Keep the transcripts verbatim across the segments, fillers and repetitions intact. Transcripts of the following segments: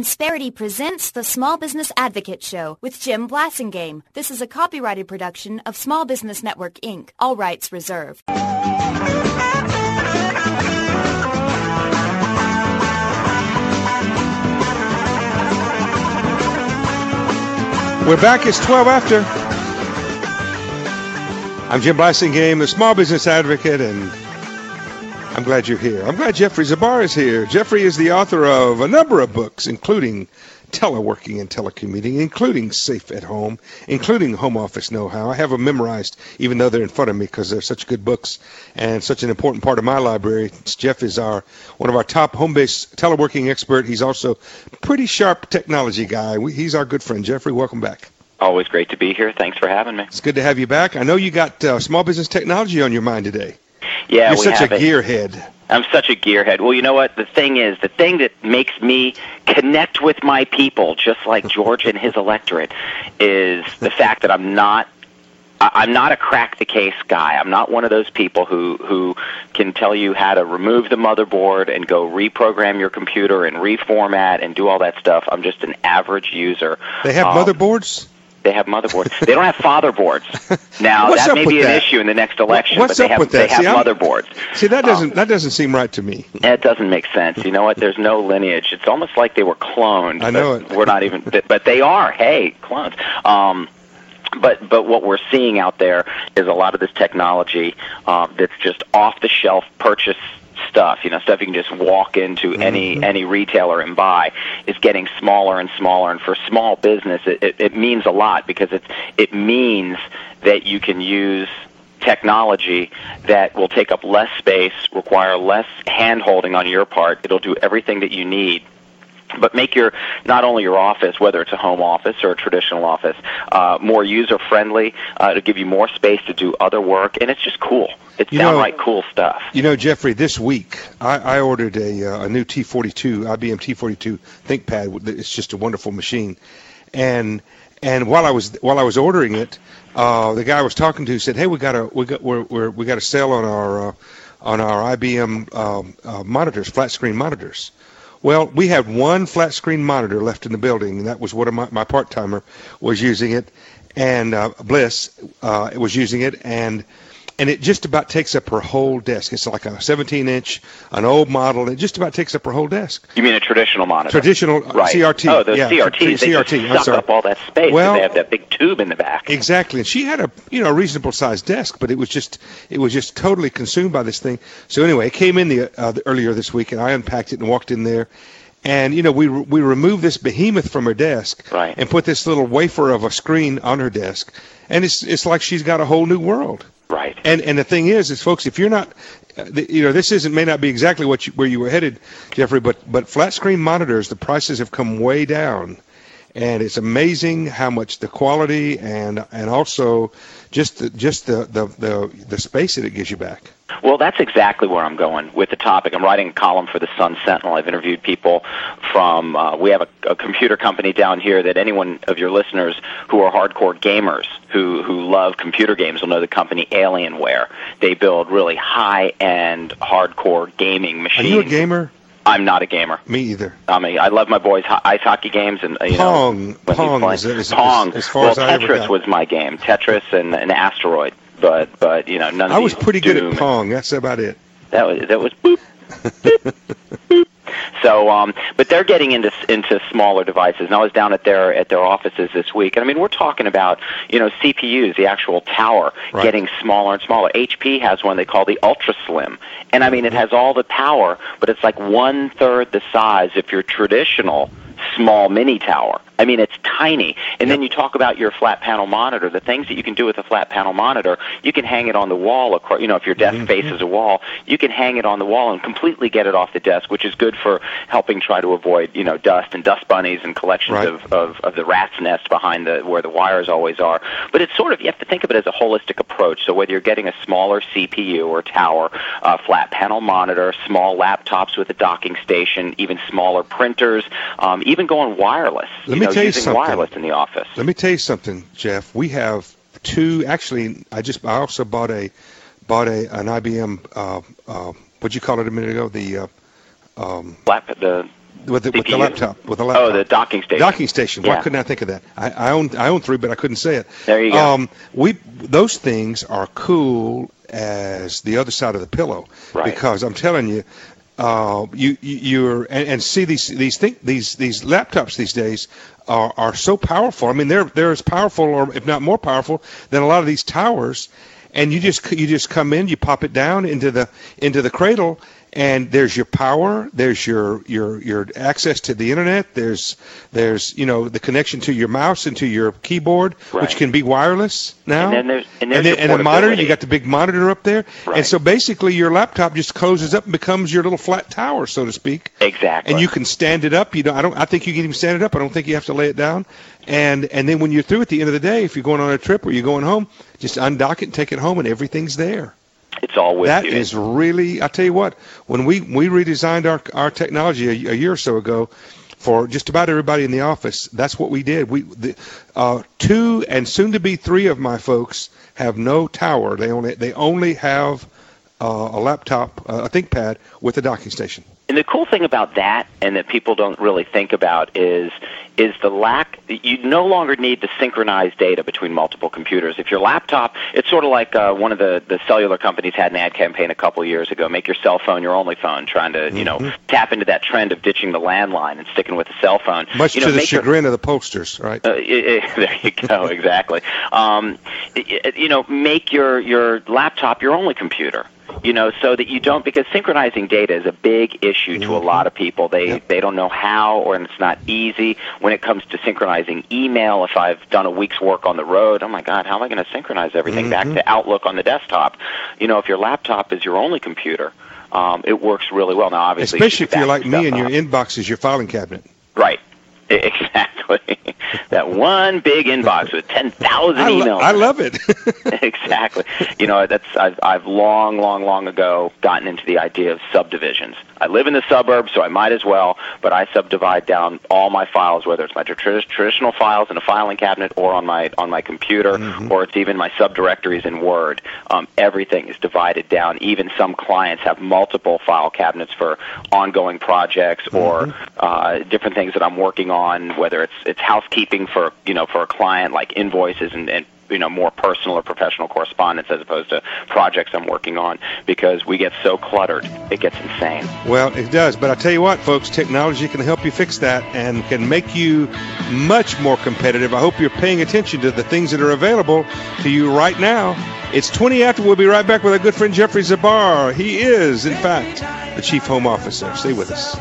Insperity presents the Small Business Advocate Show with Jim Blasingame. This is a copyrighted production of Small Business Network, Incorporated. All rights reserved. We're back. It's twelve after. I'm Jim Blasingame, the Small Business Advocate, and I'm glad you're here. I'm glad Jeffrey Zabar is here. Jeffrey is the author of a number of books, including Teleworking and Telecommuting, including Safe at Home, including Home Office Know-How. I have them memorized, even though they're in front of me, because they're such good books and such an important part of my library. Jeff is our one of our top home-based teleworking expert. He's also a pretty sharp technology guy. We, he's our good friend. Jeffrey, welcome back. Always great to be here. Thanks for having me. It's good to have you back. I know you got uh, small business technology on your mind today. Yeah, You're we such have a it. gearhead. I'm such a gearhead. Well, you know what? The thing is, the thing that makes me connect with my people, just like George and his electorate, is the fact that I'm not I'm not a crack-the-case guy. I'm not one of those people who, who can tell you how to remove the motherboard and go reprogram your computer and reformat and do all that stuff. I'm just an average user. They have um, motherboards? They have motherboards. They don't have fatherboards. Now, What's that up may with be an that? issue in the next election, What's but they up have, with they that? have See, I'm- motherboards. See, that doesn't Um, that doesn't seem right to me. That doesn't make sense. You know what? There's no lineage. It's almost like they were cloned. I know but it. We're not even, but they are. Hey, clones. Um, but but what we're seeing out there is a lot of this technology um, that's just off-the-shelf purchase stuff. You know, stuff you can just walk into any Mm-hmm. any retailer and buy is getting smaller and smaller. And for small business, it, it, it means a lot because it it means that you can use technology that will take up less space, require less hand-holding on your part. It'll do everything that you need, but make your not only your office, whether it's a home office or a traditional office, uh, more user-friendly, uh, to give you more space to do other work, and it's just cool. It's You know- downright cool stuff. You know, Jeffrey, this week I, I ordered a, uh, a new T forty-two, I B M T forty-two ThinkPad. It's just a wonderful machine, and and while I was while I was ordering it, uh, the guy I was talking to said, "Hey, we got a we got we're, we're, we got a sale on our uh, on our I B M um, uh, monitors, flat screen monitors." Well, we had one flat screen monitor left in the building, and that was one of my, my part timer was using it, and uh, Bliss uh, was using it, and and it just about takes up her whole desk. It's like a seventeen inch, an old model. It just about takes up her whole desk. You mean a traditional monitor? Traditional uh, Right. C R T. Oh, those yeah, C R Ts, they C R T. just I'm suck sorry. up all that space. Well- They have that big tube in the back. Exactly, and she had a you know reasonable sized desk, but it was just it was just totally consumed by this thing. So anyway, it came in the, uh, the earlier this week, and I unpacked it and walked in there, and you know we we removed this behemoth from her desk, Right. and put this little wafer of a screen on her desk, and it's it's like she's got a whole new world. Right. And and the thing is, is folks, if you're not, uh, the, you know, this isn't may not be exactly what you, where you were headed, Jeffrey, but but flat screen monitors, the prices have come way down, and it's amazing how much the quality and and also just the, just the, the the the space that it gives you back. Well, that's exactly where I'm going with the topic. I'm writing a column for the Sun Sentinel. I've interviewed people from, uh, we have a, a computer company down here that anyone of your listeners who are hardcore gamers, who, who love computer games will know the company Alienware. They build really high-end, hardcore gaming Are machines. you a gamer? I'm not a gamer. Me either. I mean, I love my boys' ho- ice hockey games, and uh, you Pong. know, when Pong he's is- playing. is- Pong. as- as far well, as I ever Tetris got. was my game. Tetris and an asteroid, but but you know, none of I was these pretty good Doom at Pong. That's about it. That was that was boop. boop, boop. So, um, but they're getting into into smaller devices. And I was down at their at their offices this week, and I mean, we're talking about you know C P Us, the actual tower, Right. getting smaller and smaller. H P has one they call the Ultra Slim, and I mean, it has all the power, but it's like one third the size if you're traditional small mini tower. I mean, it's tiny. And then you talk about your flat panel monitor, the things that you can do with a flat panel monitor. You can hang it on the wall, across, you know, if your desk Mm-hmm. faces a wall, you can hang it on the wall and completely get it off the desk, which is good for helping try to avoid, you know, dust and dust bunnies and collections Right. of, of, of the rat's nest behind the where the wires always are. But it's sort of, you have to think of it as a holistic approach. So whether you're getting a smaller C P U or tower, uh, flat panel monitor, small laptops with a docking station, even smaller printers, um, even going wireless. Let you me know, tell you using something. wireless in the office. Let me tell you something, Jeff. We have two. Actually, I just I also bought a bought a an I B M. Uh, uh, what'd you call it a minute ago? The uh, um, Flat, the with the, with the C P U? laptop. With the laptop. Oh, the docking station. Docking station. Why Yeah. couldn't I think of that? I, I own I own three, but I couldn't say it. There you go. Um, we those things are cool as the other side of the pillow, Right. because I'm telling you, uh, you, you you're and, and see these these think these these laptops these days are are so powerful. I mean, they're they're as powerful, or if not more powerful, than a lot of these towers. And you just you just come in, you pop it down into the into the cradle, and there's your power, there's your your your access to the internet, there's there's you know the connection to your mouse and to your keyboard, Right. which can be wireless now. And then there's- and there's then, your and a monitor, portability. you got the big monitor up there, Right. and so basically your laptop just closes up and becomes your little flat tower, so to speak. Exactly. And you can stand it up. You know, I don't. I think you can even stand it up. I don't think you have to lay it down. And and then when you're through at the end of the day, if you're going on a trip or you're going home, just undock it and take it home, and everything's there. It's all with That you. is really, I tell you what, when we, we redesigned our our technology a, a year or so ago for just about everybody in the office, that's what we did. We the, uh, two and soon to be three of my folks have no tower. They only they only have uh, a laptop, uh, a ThinkPad with a docking station. And the cool thing about that, and that people don't really think about, is is the lack. You no longer need to synchronize data between multiple computers. If your laptop, it's sort of like uh, one of the, the cellular companies had an ad campaign a couple of years ago. Make your cell phone your only phone, trying to you know tap into that trend of ditching the landline and sticking with the cell phone. Much you know, to the make your- chagrin of the pollsters, right? Uh, it, it, there you go, exactly. Um, it, you know, make your your laptop your only computer. You know, so that you don't, because synchronizing data is a big issue to a lot of people. They Yep. they don't know how, or it's not easy. When it comes to synchronizing email, if I've done a week's work on the road, oh my God, how am I going to synchronize everything back to Outlook on the desktop? You know, if your laptop is your only computer, um, it works really well. Now, obviously, you Especially should if you're back like me and stuff your up. inbox is your filing cabinet. Right. Exactly. That one big inbox with ten thousand I, lo- emails. I love it. Exactly. You know, that's I've I've long, long, long ago gotten into the idea of subdivisions. I live in the suburbs, so I might as well, but I subdivide down all my files, whether it's my tra- traditional files in a filing cabinet, or on my on my computer, or it's even my subdirectories in Word. Um, everything is divided down. Even some clients have multiple file cabinets for ongoing projects or uh, different things that I'm working on, whether it's it's housekeeping for you know for a client, like invoices and, and you know more personal or professional correspondence, as opposed to projects I'm working on, because we get so cluttered it gets insane. Well, it does. But I tell you what, folks, technology can help you fix that and can make you much more competitive. I hope you're paying attention to the things that are available to you right now. It's twenty after. We'll be right back with our good friend Jeffrey Zabar. He is, in fact, the Chief Home Officer. Stay with us.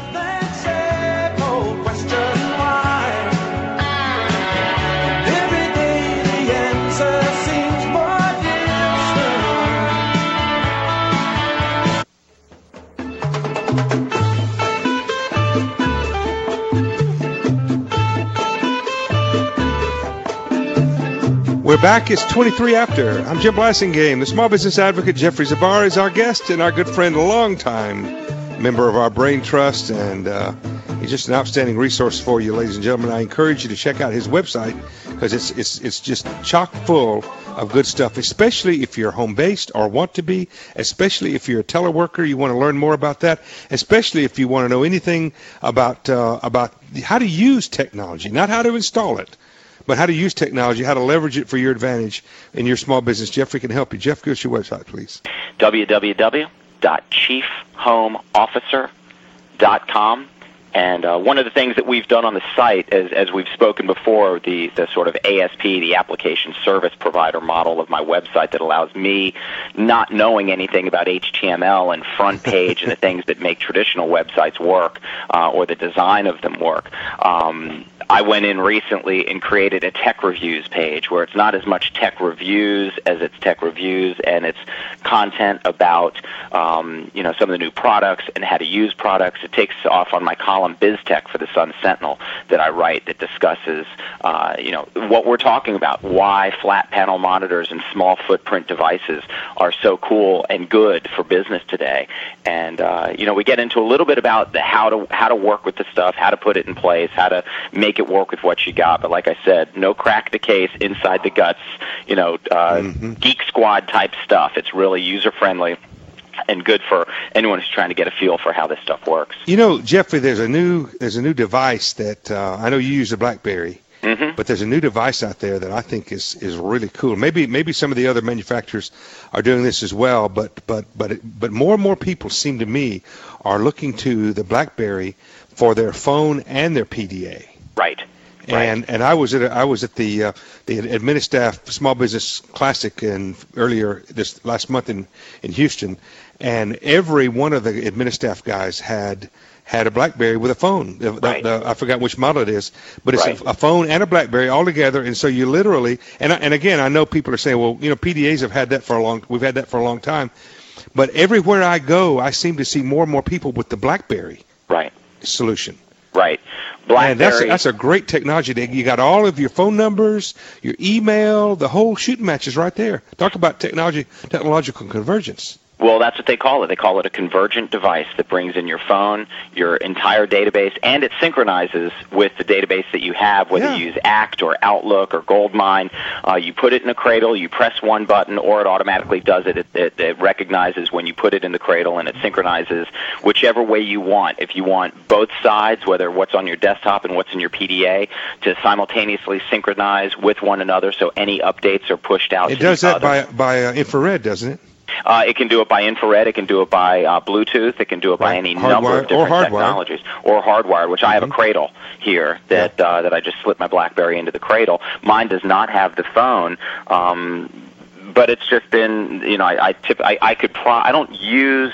We're back. It's twenty-three after. I'm Jim Blassingame. The small business advocate Jeffrey Zabar is our guest and our good friend, a longtime member of our Brain Trust, and uh, he's just an outstanding resource for you, ladies and gentlemen. I encourage you to check out his website because it's it's it's just chock full of good stuff, especially if you're home-based or want to be, especially if you're a teleworker, you want to learn more about that, especially if you want to know anything about uh, about how to use technology, not how to install it, but how to use technology, how to leverage it for your advantage in your small business. Jeffrey can help you. Jeff, give us your website, please. w w w dot chief home officer dot com. And uh, one of the things that we've done on the site, as, as we've spoken before, the, the sort of A S P, the application service provider model of my website that allows me, not knowing anything about H T M L and front page and the things that make traditional websites work, uh, or the design of them work. Um, I went in recently and created a tech reviews page where it's not as much tech reviews as it's tech reviews, and it's content about um, you know some of the new products and how to use products. It takes off on my column BizTech for the Sun Sentinel that I write that discusses uh, you know what we're talking about, why flat panel monitors and small footprint devices are so cool and good for business today. And uh, you know we get into a little bit about the how to how to work with the stuff, how to put it in place, how to make it work with what you got. But like I said, no crack the case, inside the guts, you know, uh, Mm-hmm. Geek Squad type stuff. It's really user friendly. and good for anyone who's trying to get a feel for how this stuff works. You know, Jeffrey, there's a new there's a new device that uh, I know you use the BlackBerry, mm-hmm. but there's a new device out there that I think is, is really cool. Maybe maybe some of the other manufacturers are doing this as well, but but but it, but more and more people seem to me are looking to the BlackBerry for their phone and their P D A. Right. And right. and I was at a, I was at the uh, the Administaff Small Business Classic in earlier this last month in, in Houston, and every one of the Administaff guys had had a BlackBerry with a phone. The, right. the, the, I forgot which model it is, but it's right. a, a phone and a BlackBerry all together. And so you literally and and again, I know people are saying, well, you know, P D As have had that for a long. We've had that for a long time, but everywhere I go, I seem to see more and more people with the BlackBerry right. solution. Right. BlackBerry. And that's a, that's a great technology. You got all of your phone numbers, your email, the whole shooting match is right there. Talk about technology, technological convergence. Well, that's what they call it. They call it a convergent device that brings in your phone, your entire database, and it synchronizes with the database that you have, whether yeah. you use Act or Outlook or Goldmine. Uh, you put it in a cradle, you press one button, or it automatically does it. It, it. it recognizes when you put it in the cradle, and it synchronizes whichever way you want. If you want both sides, whether what's on your desktop and what's in your P D A, to simultaneously synchronize with one another so any updates are pushed out it to does the that other. by, by uh, infrared, doesn't it? Uh, it can do it by infrared. It can do it by uh, Bluetooth. It can do it by right. any hardwired, number of different or technologies. Or hardwired, which mm-hmm. I have a cradle here that yeah. uh, that I just slip my BlackBerry into the cradle. Mine does not have the phone, um, but it's just been, you know, I I, tip, I, I could pro- I don't use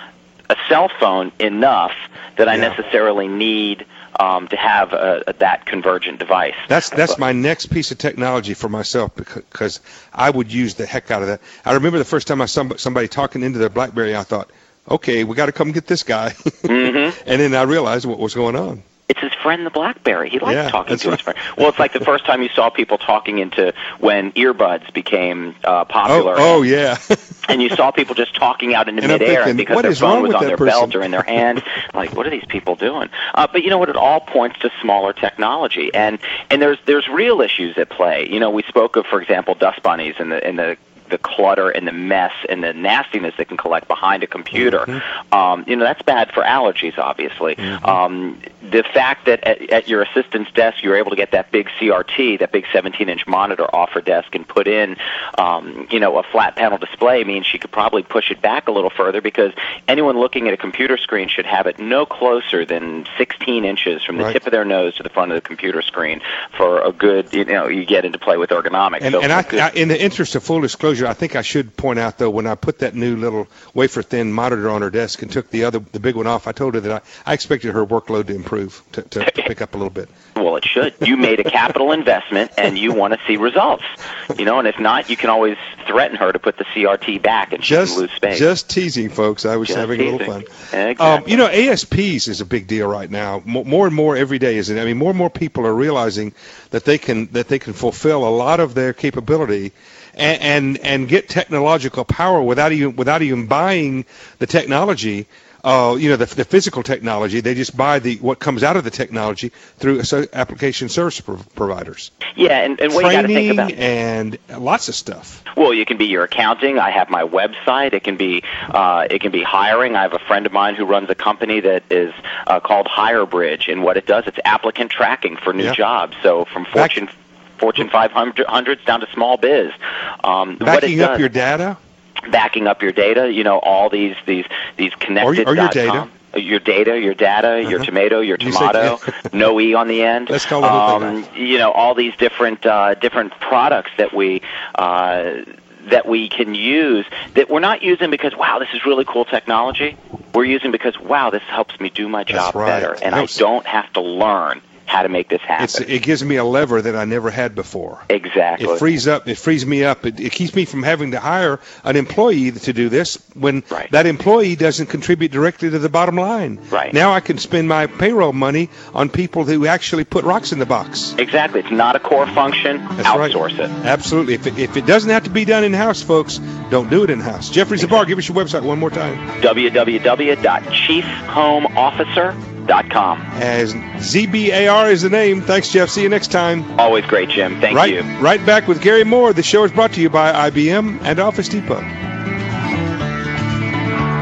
a cell phone enough that I yeah. necessarily need Um, to have a, a, that convergent device. That's that's my next piece of technology for myself because I would use the heck out of that. I remember the first time I saw somebody talking into their BlackBerry, I thought, okay, we got to come get this guy. mm-hmm. And then I realized what was going on. It's his friend, the BlackBerry. He likes yeah, talking to right. his friend. Well, it's like the first time you saw people talking into when earbuds became uh, popular. Oh, oh yeah. And you saw people just talking out into and midair, and because their phone was on their person? belt or in their hand, like, what are these people doing? Uh, but you know what? It all points to smaller technology, and and there's there's real issues at play. You know, we spoke of, for example, dust bunnies and the and the. the clutter and the mess and the nastiness that can collect behind a computer. Mm-hmm. Um, you know, that's bad for allergies, obviously. Mm-hmm. Um, the fact that at, at your assistant's desk you're able to get that big C R T, that big seventeen-inch monitor off her desk and put in, um, you know, a flat panel display means she could probably push it back a little further because anyone looking at a computer screen should have it no closer than sixteen inches from the right. tip of their nose to the front of the computer screen for a good, you know, you get into play with ergonomics. And, so and I, I, in the interest of full disclosure, I think I should point out, though, when I put that new little wafer-thin monitor on her desk and took the other, the big one off, I told her that I, I expected her workload to improve, to, to, to pick up a little bit. Well, it should. You made a capital investment, and you want to see results. You know, and if not, you can always threaten her to put the C R T back, and she just, can lose space. Just teasing, folks. I was just having teasing. a little fun. Exactly. Um, you know, A S Ps is a big deal right now. More, more and more every day, isn't it? I mean, more and more people are realizing that they can that they can fulfill a lot of their capability and, and and get technological power without even without even buying the technology. Uh, you know, the, the physical technology. They just buy the what comes out of the technology through so, application service pro- providers. Yeah, and, and what you got to think about and lots of stuff. Well, you can be your accounting. I have my website. It can be uh, it can be hiring. I have a friend of mine who runs a company that is uh, called HireBridge, and what it does, it's applicant tracking for new yeah. jobs. So from Fortune Back- Fortune five hundreds down to small biz. Um, Backing what it does, up your data. Backing up your data, you know, all these these these connected. Or, or your data. Your data, your data, uh-huh. your tomato, your tomato, said, no e on the end. Let's call the whole um, thing. You know, all these different uh, different products that we uh, that we can use that we're not using because wow, this is really cool technology. We're using because wow, this helps me do my job right. better, and I don't have to learn how to make this happen. It's, it gives me a lever that I never had before. Exactly. It frees up. It frees me up. It, it keeps me from having to hire an employee to do this when right. that employee doesn't contribute directly to the bottom line. Right. Now I can spend my payroll money on people who actually put rocks in the box. Exactly. It's not a core function. That's Outsource right. it. Absolutely. If it, if it doesn't have to be done in-house, folks, don't do it in-house. Jeffrey Zabar, give us your website one more time. w w w dot chief home officer dot com. As Z B A R is the name. Thanks, Jeff. See you next time. Always great, Jim. Thank right, you. Right back with Gary Moore. The show is brought to you by I B M and Office Depot.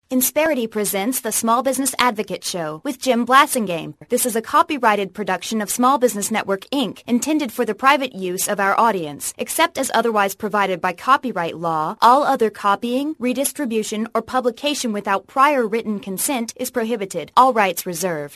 Insperity presents the Small Business Advocate Show with Jim Blasingame. This is a copyrighted production of Small Business Network, Incorporated, intended for the private use of our audience. Except as otherwise provided by copyright law, all other copying, redistribution, or publication without prior written consent is prohibited. All rights reserved.